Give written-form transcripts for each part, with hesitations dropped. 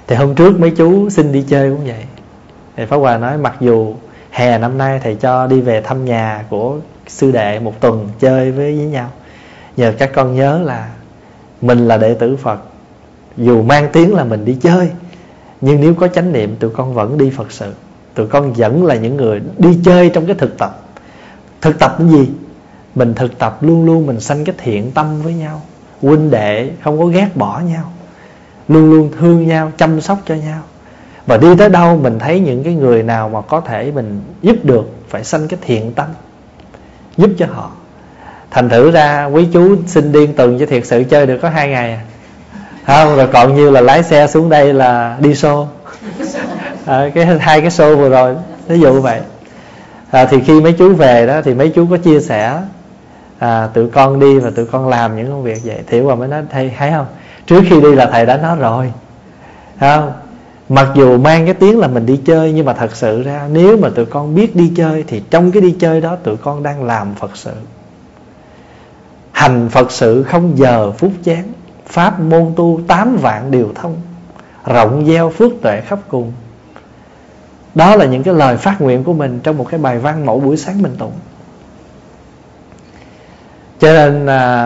Thì hôm trước mấy chú xin đi chơi cũng vậy. Thì Pháp Hòa nói mặc dù hè năm nay thầy cho đi về thăm nhà của sư đệ một tuần chơi với nhau, nhờ các con nhớ là mình là đệ tử Phật, dù mang tiếng là mình đi chơi, nhưng nếu có chánh niệm tụi con vẫn đi Phật sự. Tụi con vẫn là những người đi chơi trong cái thực tập. Thực tập cái gì? Mình thực tập luôn luôn mình sanh cái thiện tâm với nhau, huynh đệ không có ghét bỏ nhau, luôn luôn thương nhau, chăm sóc cho nhau. Và đi tới đâu mình thấy những cái người nào mà có thể mình giúp được, phải sanh cái thiện tâm giúp cho họ. Thành thử ra quý chú xin điên tuần chứ thiệt sự chơi được có 2 ngày không, rồi còn như là lái xe xuống đây là đi show. Cái 2 cái show vừa rồi ví dụ vậy. Thì khi mấy chú về đó thì mấy chú có chia sẻ tụi con đi và tụi con làm những công việc vậy. Thì Hòa mới nói thầy thấy không, trước khi đi là thầy đã nói rồi, không? Mặc dù mang cái tiếng là mình đi chơi, nhưng mà thật sự ra nếu mà tụi con biết đi chơi thì trong cái đi chơi đó tụi con đang làm Phật sự. Hành Phật sự không giờ phút chán, pháp môn tu 8 vạn điều thông, rộng gieo phước tuệ khắp cùng. Đó là những cái lời phát nguyện của mình trong một cái bài văn mỗi buổi sáng mình tụng. Cho nên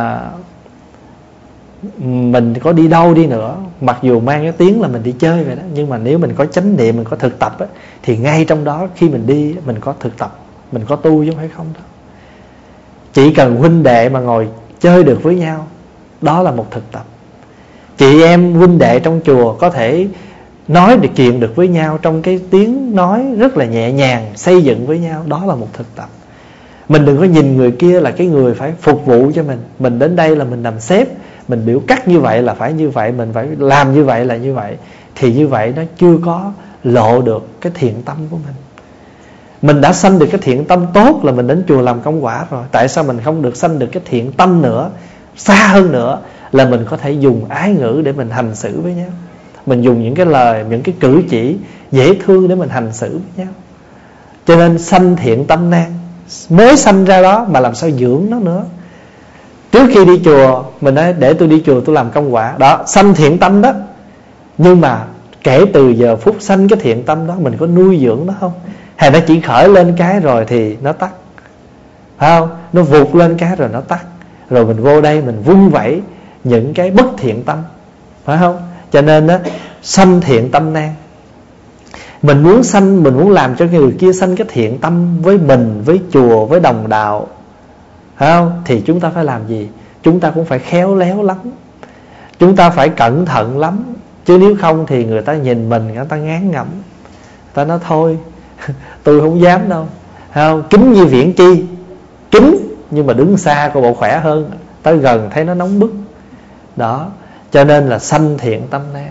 mình có đi đâu đi nữa, mặc dù mang cái tiếng là mình đi chơi vậy đó, nhưng mà nếu mình có chánh niệm, mình có thực tập á, thì ngay trong đó khi mình đi mình có thực tập, mình có tu chứ không phải không đâu. Chỉ cần huynh đệ mà ngồi chơi được với nhau, đó là một thực tập. Chị em huynh đệ trong chùa có thể nói được chuyện được với nhau trong cái tiếng nói rất là nhẹ nhàng, xây dựng với nhau, đó là một thực tập. Mình đừng có nhìn người kia là cái người phải phục vụ cho mình. Mình đến đây là mình làm sếp, mình biểu cắt như vậy là phải như vậy, mình phải làm như vậy là như vậy. Thì như vậy nó chưa có lộ được cái thiện tâm của mình. Mình đã sanh được cái thiện tâm tốt là mình đến chùa làm công quả rồi. Tại sao mình không được sanh được cái thiện tâm nữa, xa hơn nữa, là mình có thể dùng ái ngữ để mình hành xử với nhau. Mình dùng những cái lời, những cái cử chỉ dễ thương để mình hành xử với nhau. Cho nên sanh thiện tâm nan, mới sanh ra đó mà làm sao dưỡng nó nữa. Trước khi đi chùa mình nói để tôi đi chùa tôi làm công quả, đó sanh thiện tâm đó. Nhưng mà kể từ giờ phút sanh cái thiện tâm đó, mình có nuôi dưỡng nó không? Hay nó chỉ khởi lên cái rồi thì nó tắt, phải không? Nó vụt lên cái rồi nó tắt, rồi mình vô đây mình vung vẩy những cái bất thiện tâm, phải không? Cho nên đó, sanh thiện tâm nan. Mình muốn sanh, mình muốn làm cho người kia sanh cái thiện tâm với mình, với chùa, với đồng đạo, phải không? Thì chúng ta phải làm gì? Chúng ta cũng phải khéo léo lắm, chúng ta phải cẩn thận lắm. Chứ nếu không thì người ta nhìn mình, người ta ngán ngẩm, người ta nói thôi tôi không dám đâu, phải không? Kính như viễn chi, kính nhưng mà đứng xa có bộ khỏe hơn, tới gần thấy nó nóng bức. Đó, cho nên là sanh thiện tâm nan.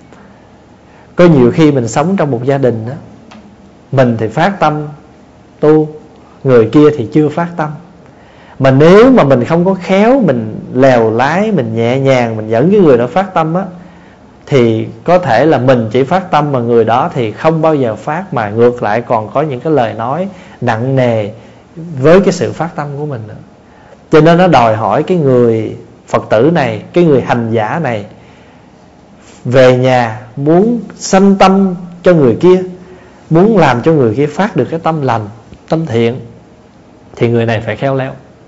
Có nhiều khi mình sống trong một gia đình đó, mình thì phát tâm tu, người kia thì chưa phát tâm. Mà nếu mà mình không có khéo, mình lèo lái, mình nhẹ nhàng, mình dẫn cái người đó phát tâm á, thì có thể là mình chỉ phát tâm mà người đó thì không bao giờ phát, mà ngược lại còn có những cái lời nói nặng nề với cái sự phát tâm của mình nữa. Cho nên nó đòi hỏi cái người Phật tử này, cái người hành giả này, về nhà muốn sanh tâm cho người kia, muốn làm cho người kia phát được cái tâm lành, tâm thiện, thì người này phải khéo léo.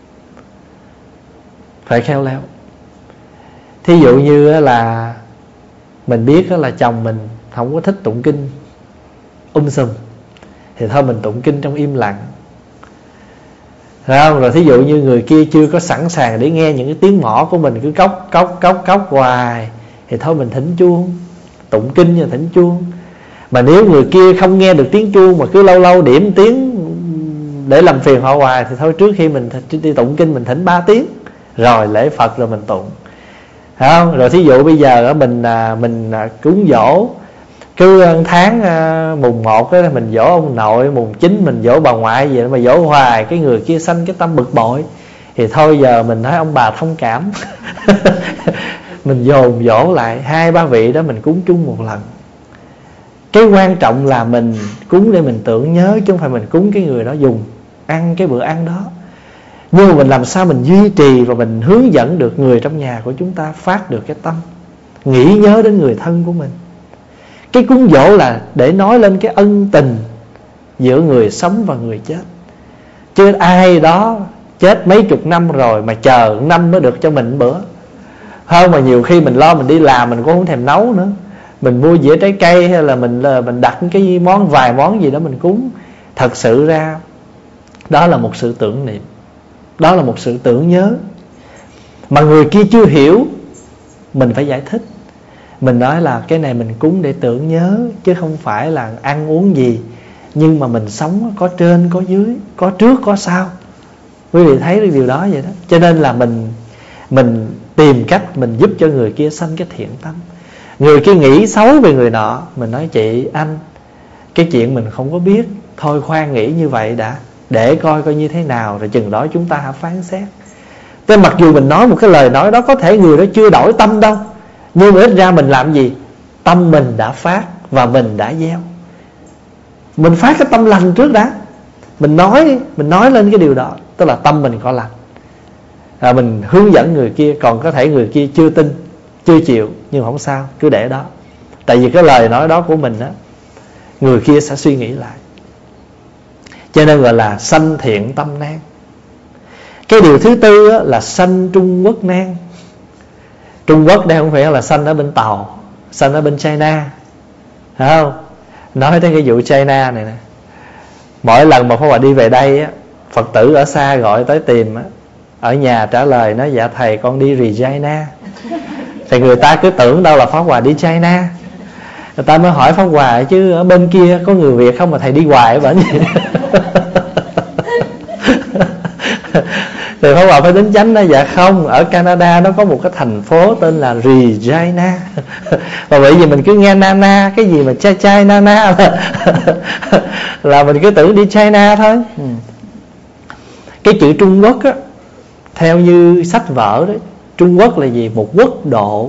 Phải khéo léo. Thí dụ như là mình biết là chồng mình không có thích tụng kinh sùm, thì thôi mình tụng kinh trong im lặng, không? Rồi thí dụ như người kia chưa có sẵn sàng để nghe những cái tiếng mõ của mình cứ cốc cốc cốc cốc hoài, thì thôi mình thỉnh chuông, tụng kinh và thỉnh chuông. Mà nếu người kia không nghe được tiếng chuông mà cứ lâu lâu điểm tiếng để làm phiền họ hoài, thì thôi trước khi mình đi tụng kinh mình thỉnh 3 tiếng, rồi lễ Phật rồi mình tụng, không? Rồi thí dụ bây giờ mình cúng dỗ, cứ tháng mùng 1 đó, mình dỗ ông nội, mùng 9 mình dỗ bà ngoại gì đó, mà dỗ hoài cái người kia sanh cái tâm bực bội, thì thôi giờ mình nói ông bà thông cảm mình dồn dỗ lại 2-3 vị đó mình cúng chung một lần. Cái quan trọng là mình cúng để mình tưởng nhớ, chứ không phải mình cúng cái người đó dùng ăn cái bữa ăn đó. Nhưng mà mình làm sao mình duy trì và mình hướng dẫn được người trong nhà của chúng ta phát được cái tâm nghĩ nhớ đến người thân của mình. Cái cúng dỗ là để nói lên cái ân tình giữa người sống và người chết. Chứ ai đó chết mấy chục năm rồi mà chờ năm mới được cho mình bữa. Hơn mà nhiều khi mình lo mình đi làm mình cũng không thèm nấu nữa. Mình mua dĩa trái cây hay là mình đặt cái vài món gì đó mình cúng. Thật sự ra đó là một sự tưởng niệm, đó là một sự tưởng nhớ. Mà người kia chưa hiểu, mình phải giải thích. Mình nói là cái này mình cúng để tưởng nhớ, chứ không phải là ăn uống gì. Nhưng mà mình sống có trên có dưới, có trước có sau. Quý vị thấy được điều đó vậy đó. Cho nên là mình tìm cách mình giúp cho người kia sanh cái thiện tâm. Người kia nghĩ xấu về người nọ, mình nói chị, anh, cái chuyện mình không có biết, thôi khoan nghĩ như vậy đã, để coi như thế nào, rồi chừng đó chúng ta hãy phán xét. Thế mặc dù mình nói một cái lời nói đó, có thể người đó chưa đổi tâm đâu, nhưng mà ít ra mình làm gì? Tâm mình đã phát và mình đã gieo. Mình phát cái tâm lành trước đã. Mình nói lên cái điều đó, tức là tâm mình có lành. Mình hướng dẫn người kia. Còn có thể người kia chưa tin, chưa chịu, nhưng không sao, cứ để đó. Tại vì cái lời nói đó của mình đó, người kia sẽ suy nghĩ lại. Cho nên gọi là sanh thiện tâm nan. Cái điều thứ tư đó là sanh Trung Quốc nan. Trung Quốc đây không phải là sanh ở bên Tàu, sanh ở bên China, phải không? Nói tới cái vụ China này nè, mỗi lần mà Pháp Hòa đi về đây á, Phật tử ở xa gọi tới tìm á, ở nhà trả lời nói dạ thầy con đi Regina. Thì người ta cứ tưởng đâu là Pháp Hòa đi China. Người ta mới hỏi Pháp Hòa chứ ở bên kia có người Việt không mà thầy đi hoài ở bển gì. Thì Pháp Hòa phải tính chánh đó, dạ không, ở Canada nó có một cái thành phố tên là Regina. Và bởi vì mình cứ nghe Nana, cái gì mà chai Nana là mình cứ tưởng đi China thôi. Cái chữ Trung Quốc á, theo như sách vở đấy, Trung Quốc là gì? Một quốc độ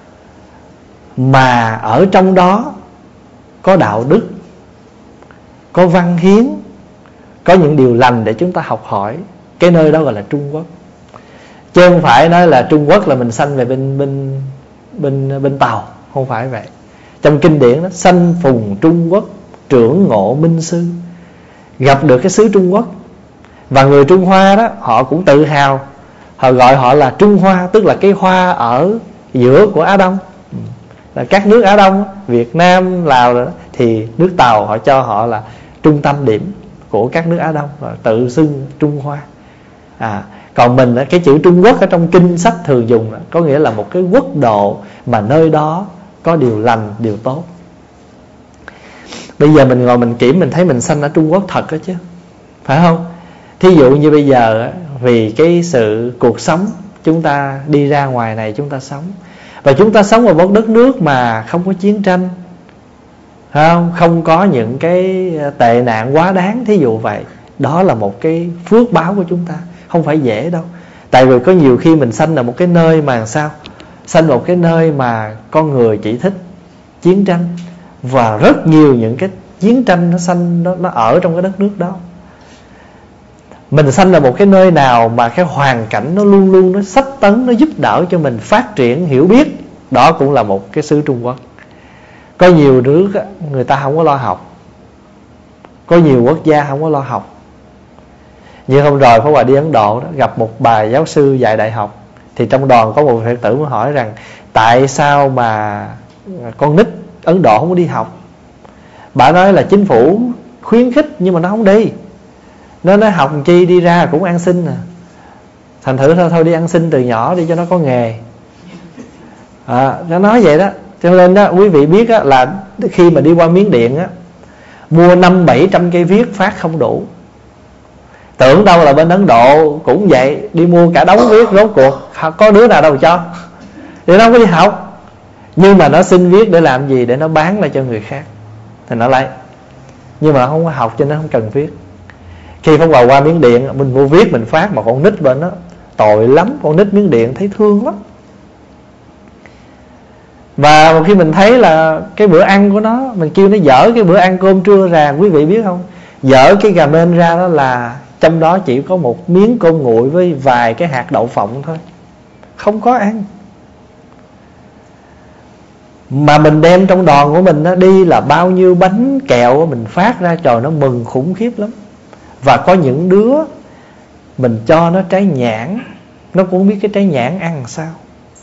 mà ở trong đó có đạo đức, có văn hiến, có những điều lành để chúng ta học hỏi. Cái nơi đó gọi là Trung Quốc. Chứ không phải nói là Trung Quốc là mình sanh về bên Tàu. Không phải vậy. Trong kinh điển đó, sanh phùng Trung Quốc, trưởng ngộ minh sư. Gặp được cái xứ Trung Quốc. Và người Trung Hoa đó, họ cũng tự hào, họ gọi họ là Trung Hoa, tức là cái hoa ở giữa của Á Đông. Là các nước Á Đông, Việt Nam, Lào đó, thì nước Tàu họ cho họ là trung tâm điểm của các nước Á Đông, tự xưng Trung Hoa. Còn mình, cái chữ Trung Quốc ở trong kinh sách thường dùng có nghĩa là một cái quốc độ mà nơi đó có điều lành, điều tốt. Bây giờ mình ngồi mình kiểm, mình thấy mình sanh ở Trung Quốc thật đó chứ, phải không? Thí dụ như bây giờ vì cái sự cuộc sống, chúng ta đi ra ngoài này chúng ta sống, và chúng ta sống ở một đất nước mà không có chiến tranh, không có những cái tệ nạn quá đáng, thí dụ vậy. Đó là một cái phước báo của chúng ta, không phải dễ đâu. Tại vì có nhiều khi mình sanh ở một cái nơi mà sao? Sanh một cái nơi mà con người chỉ thích chiến tranh, và rất nhiều những cái chiến tranh nó ở trong cái đất nước đó. Mình sanh ở một cái nơi nào mà cái hoàn cảnh nó luôn luôn nó xách tấn, nó giúp đỡ cho mình phát triển hiểu biết, đó cũng là một cái xứ Trung Quốc. Có nhiều nước người ta không có lo học, có nhiều quốc gia không có lo học. Như hôm rồi Pháp Hòa đi Ấn Độ đó, gặp một bà giáo sư dạy đại học. Thì trong đoàn có một Phật tử mới hỏi rằng tại sao mà con nít Ấn Độ không có đi học. Bà nói là chính phủ khuyến khích nhưng mà nó không đi. Nó nói học chi đi ra cũng ăn xin à. Thành thử thôi đi ăn xin từ nhỏ đi cho nó có nghề. Nó nói vậy đó. Cho nên đó, quý vị biết đó, là khi mà đi qua Miến Điện á, mua 500-700 cây viết phát không đủ. Tưởng đâu là bên Ấn Độ cũng vậy, đi mua cả đống viết, rốt cuộc có đứa nào đâu cho. Thì nó không có đi học, nhưng mà nó xin viết để làm gì? Để nó bán lại cho người khác thì nó lấy. Nhưng mà không có học cho nên không cần viết. Khi Pháp Hòa qua Miến Điện, mình mua viết mình phát, mà con nít bên đó tội lắm. Con nít Miến Điện thấy thương lắm. Và một khi mình thấy là cái bữa ăn của nó, mình kêu nó dỡ cái bữa ăn cơm trưa ra, quý vị biết không, dỡ cái gà mên ra đó là trong đó chỉ có một miếng cơm nguội với vài cái hạt đậu phộng thôi, không có ăn. Mà mình đem trong đoàn của mình đi là bao nhiêu bánh kẹo mình phát ra, trời, nó mừng khủng khiếp lắm. Và có những đứa mình cho nó trái nhãn, nó cũng biết cái trái nhãn ăn làm sao.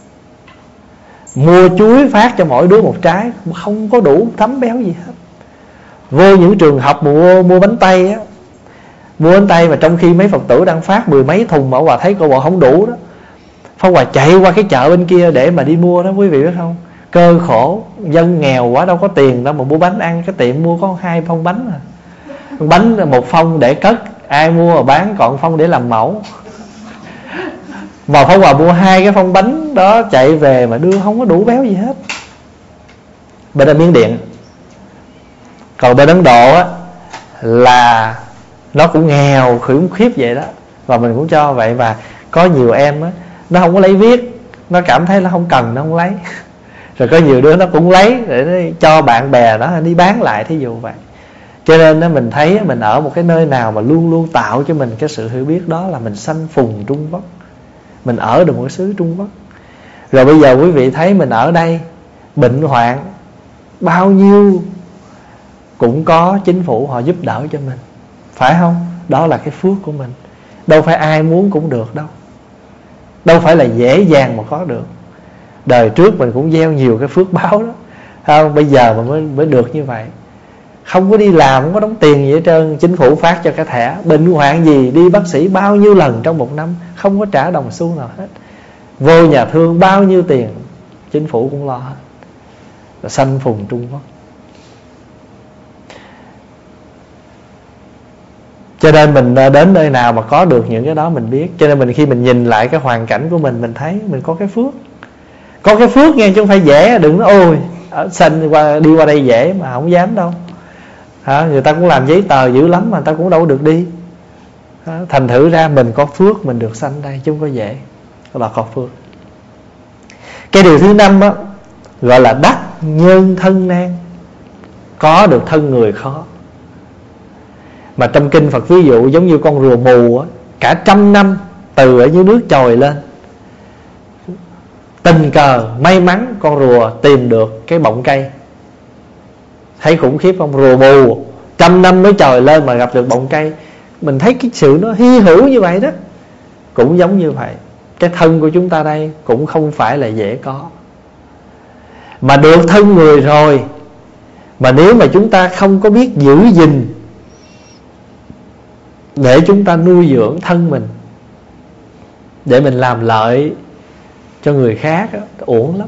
Mua chuối phát cho mỗi đứa một trái, không có đủ thấm béo gì hết. Vô những trường học mua bánh tây á, mua bánh tây mà trong khi mấy Phật tử đang phát 10 mấy thùng mà Pháp Hòa thấy cô bộ không đủ đó, Pháp Hòa chạy qua cái chợ bên kia để mà đi mua đó, quý vị biết không? Cơ khổ, dân nghèo quá đâu có tiền đâu mà mua bánh ăn. Cái tiệm mua có 2 phong bánh à. Bánh 1 phong để cất, ai mua mà bán, còn phong để làm mẫu. Mà Pháp Hòa mua 2 cái phong bánh đó chạy về mà đưa không có đủ béo gì hết. Bên ở Miến Điện. Còn bên Ấn Độ á, là nó cũng nghèo khủng khiếp vậy đó, và mình cũng cho vậy. Và có nhiều em á, nó không có lấy viết, nó cảm thấy nó không cần, nó không lấy. Rồi có nhiều đứa nó cũng lấy để nó cho bạn bè nó đi bán lại, thí dụ vậy. Cho nên đó, mình thấy mình ở một cái nơi nào mà luôn luôn tạo cho mình cái sự hiểu biết, đó là mình sanh phùng Trung Quốc. Mình ở được một cái xứ Trung Quốc. Rồi bây giờ quý vị thấy mình ở đây bệnh hoạn bao nhiêu cũng có chính phủ họ giúp đỡ cho mình, phải không? Đó là cái phước của mình. Đâu phải ai muốn cũng được đâu. Đâu phải là dễ dàng mà có được. Đời trước mình cũng gieo nhiều cái phước báo đó, không? Bây giờ mà mới được như vậy. Không có đi làm, không có đóng tiền gì hết trơn, chính phủ phát cho cái thẻ. Bệnh hoạn gì đi bác sĩ bao nhiêu lần trong một năm, không có trả đồng xu nào hết. Vô nhà thương bao nhiêu tiền, chính phủ cũng lo hết. Là sanh phùng Trung Quốc. Cho nên mình đến nơi nào mà có được những cái đó mình biết. Cho nên khi mình nhìn lại cái hoàn cảnh của mình thấy mình có cái phước. Có cái phước nghe, chứ không phải dễ. Đừng nói ôi sanh đi qua đây dễ, mà không dám đâu. Người ta cũng làm giấy tờ dữ lắm mà người ta cũng đâu được đi. Thành thử ra mình có phước, mình được sanh đây, chứ không có dễ. Đó là có phước. Cái điều thứ 5 đó, gọi là đắc nhân thân nan. Có được thân người khó. Mà trong kinh Phật ví dụ giống như con rùa mù á, cả 100 năm từ ở dưới nước trồi lên, tình cờ may mắn con rùa tìm được cái bọng cây. Thấy khủng khiếp không? Rùa mù 100 năm mới trồi lên mà gặp được bọng cây. Mình thấy cái sự nó hy hữu như vậy đó. Cũng giống như vậy, cái thân của chúng ta đây cũng không phải là dễ có. Mà được thân người rồi, mà nếu mà chúng ta không có biết giữ gìn để chúng ta nuôi dưỡng thân mình, để mình làm lợi cho người khác đó, uổng lắm.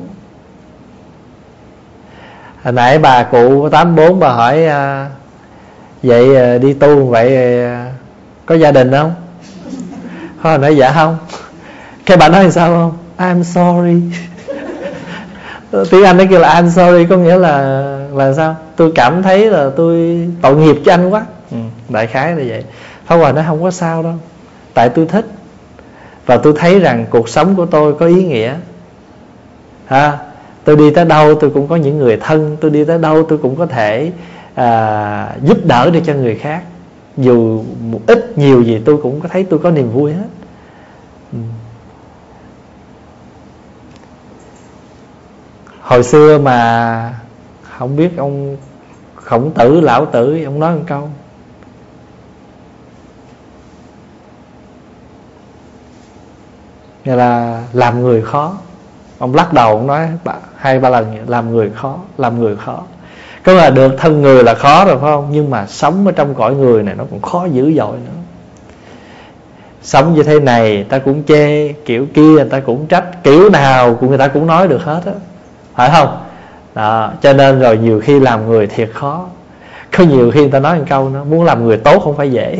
Hồi nãy bà cụ 84 bà hỏi vậy đi tu vậy có gia đình không? Hồi nói dạ không. Cái bà nói sao không? I'm sorry. Tiếng Anh nó kêu là I'm sorry, có nghĩa là sao? Tôi cảm thấy là tôi tội nghiệp cho anh quá. Đại khái là vậy. Pháp Hòa nói không có sao đâu, tại tôi thích. Và tôi thấy rằng cuộc sống của tôi có ý nghĩa. Tôi đi tới đâu tôi cũng có những người thân. Tôi đi tới đâu tôi cũng có thể giúp đỡ được cho người khác. Dù một ít nhiều gì tôi cũng có thấy tôi có niềm vui hết. Hồi xưa mà không biết ông Khổng Tử, Lão Tử, ông nói một câu: nghĩa là làm người khó. Ông lắc đầu, ông nói 2-3 lần vậy, làm người khó, làm người khó. Có là được thân người là khó rồi phải không? Nhưng mà sống ở trong cõi người này nó còn khó dữ dội nữa. Sống như thế này ta cũng chê, kiểu kia người ta cũng trách, kiểu nào người ta cũng nói được hết á, phải không? Đó, cho nên rồi nhiều khi làm người thiệt khó. Có nhiều khi người ta nói một câu nữa: muốn làm người tốt không phải dễ.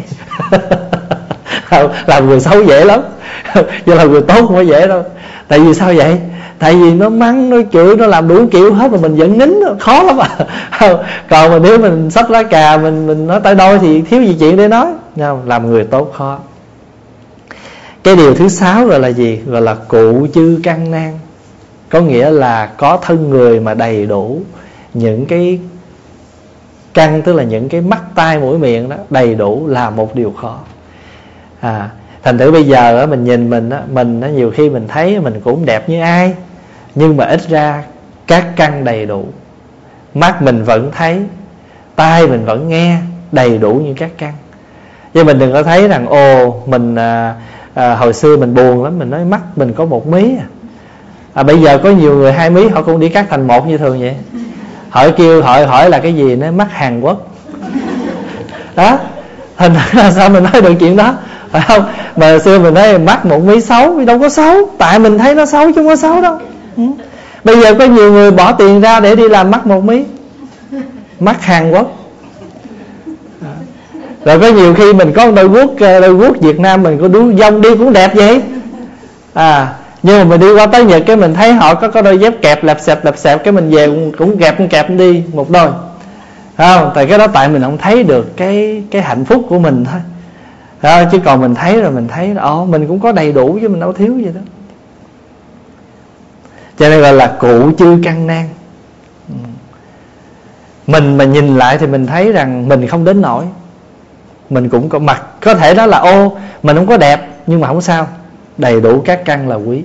Làm người xấu dễ lắm, chứ làm người tốt không phải dễ đâu. Tại vì sao vậy? Tại vì nó mắng, nó chửi, nó làm đủ kiểu hết mà mình vẫn nín, khó lắm à. Còn mà nếu mình xách lá cà, mình nói tay đôi thì thiếu gì chuyện để nói. Làm người tốt khó. Cái điều thứ 6 gọi là gì? Gọi là cụ chư căn nan. Có nghĩa là có thân người mà đầy đủ những cái căn, tức là những cái mắt tai mũi miệng đó, đầy đủ là một điều khó. Thành thử bây giờ đó, mình nhìn mình nhiều khi mình thấy mình cũng đẹp như ai, nhưng mà ít ra các căn đầy đủ. Mắt mình vẫn thấy, tai mình vẫn nghe, đầy đủ những các căn. Chứ mình đừng có thấy rằng mình hồi xưa mình buồn lắm, mình nói mắt mình có một mí bây giờ có nhiều người 2 mí họ cũng đi cắt thành một như thường vậy. Hỏi là cái gì, nó mắt Hàn Quốc đó. Thành ra sao mình nói được chuyện đó, phải không? Mà hồi xưa mình nói mắt 1 mí xấu, đâu có xấu, tại mình thấy nó xấu chứ không có xấu đâu. Bây giờ có nhiều người bỏ tiền ra để đi làm mắt 1 mí, mắt Hàn Quốc. Rồi có nhiều khi mình có đôi guốc Việt Nam mình có đuôi dông đi cũng đẹp vậy nhưng mà mình đi qua tới Nhật cái mình thấy họ có đôi dép kẹp lẹp xẹp cái mình về cũng kẹp đi một đôi, không? Tại cái đó tại mình không thấy được cái hạnh phúc của mình thôi, chứ còn mình thấy rồi mình thấy mình cũng có đầy đủ chứ mình đâu thiếu gì đó. Cho nên gọi là cụ chư căn nan. Mình mà nhìn lại thì mình thấy rằng mình không đến nỗi. Mình cũng có mặt, có thể đó là mình không có đẹp, nhưng mà không sao, đầy đủ các căn là quý.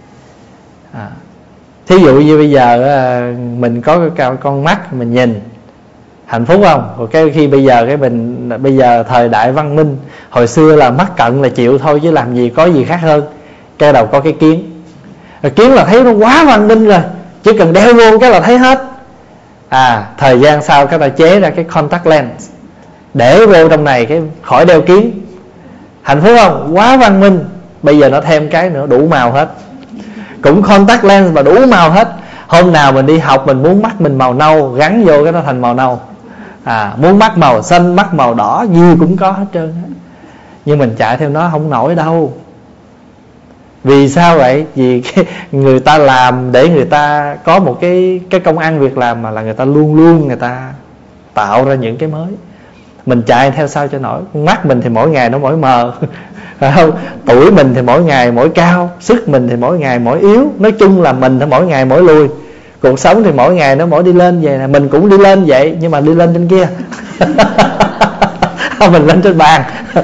Thí dụ như bây giờ mình có cái con mắt mình nhìn hạnh phúc không? Rồi cái khi bây giờ thời đại văn minh, hồi xưa là mắt cận là chịu thôi chứ làm gì có gì khác hơn. Cái đầu có cái kiến, kiến là thấy nó quá văn minh rồi, chỉ cần đeo vô cái là thấy hết. Thời gian sau cái ta chế ra cái contact lens để vô trong này cái khỏi đeo kiến. Hạnh phúc không? Quá văn minh. Bây giờ nó thêm cái nữa, đủ màu hết, cũng contact lens mà đủ màu hết. Hôm nào mình đi học mình muốn mắt mình màu nâu, gắn vô cái nó thành màu nâu. Muốn mắt màu xanh, mắt màu đỏ, gì cũng có hết trơn. Nhưng mình chạy theo nó không nổi đâu. Vì sao vậy? Vì người ta làm để người ta có một cái công ăn việc làm, mà là người ta luôn người ta tạo ra những cái mới. Mình chạy theo sao cho nổi. Mắt mình thì mỗi ngày nó mỗi mờ, phải không? Tuổi mình thì mỗi ngày mỗi cao, sức mình thì mỗi ngày mỗi yếu. Nói chung là mình thì mỗi ngày mỗi lùi. Cuộc sống thì mỗi ngày nó mỗi đi lên vậy nè. Mình cũng đi lên vậy, nhưng mà đi lên trên kia mình lên trên bàn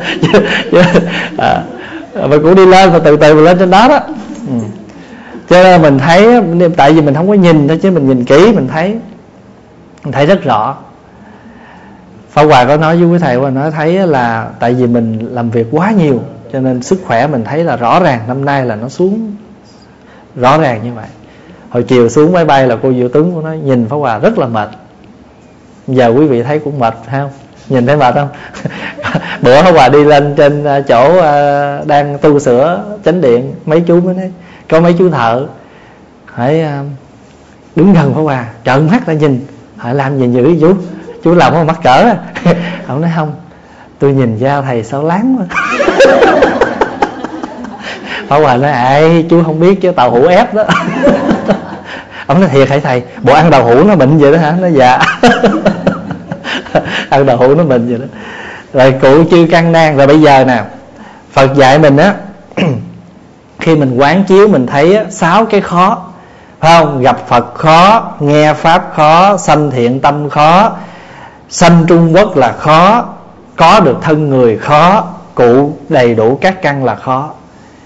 mình cũng đi lên và từ từ mình lên trên đó đó. Cho nên mình thấy, tại vì mình không có nhìn thôi, chứ mình nhìn kỹ mình thấy rất rõ. Pháp Hòa có nói với quý thầy, nói thấy là tại vì mình làm việc quá nhiều, cho nên sức khỏe mình thấy là rõ ràng năm nay là nó xuống rõ ràng như vậy. Hồi chiều xuống máy bay là cô Diệu Tuấn của nó nhìn Pháp Hòa rất là mệt. Giờ quý vị thấy cũng mệt phải không? Nhìn thấy mệt không? Bữa Pháp Hòa đi lên trên chỗ đang tu sửa chánh điện, mấy chú mới nói, có mấy chú thợ hỏi đứng gần Pháp Hòa, trợn mắt ra nhìn, hỏi làm gì dữ chú làm không mắc cỡ ông nói không, tôi nhìn giao thầy sao láng quá. Pháp Hòa nói chú không biết chứ tàu hũ ép đó. Ông nói thiệt hả thầy, bộ ăn đậu hũ nó bệnh vậy đó hả? Nó dạ. Ăn đậu hũ nó bệnh vậy đó. Rồi cụ chư căn nan. Rồi bây giờ nè, Phật dạy mình á, khi mình quán chiếu mình thấy 6 cái khó, phải không? Gặp Phật khó, nghe Pháp khó, sanh thiện tâm khó, sanh Trung Quốc là khó, có được thân người khó, cụ đầy đủ các căn là khó.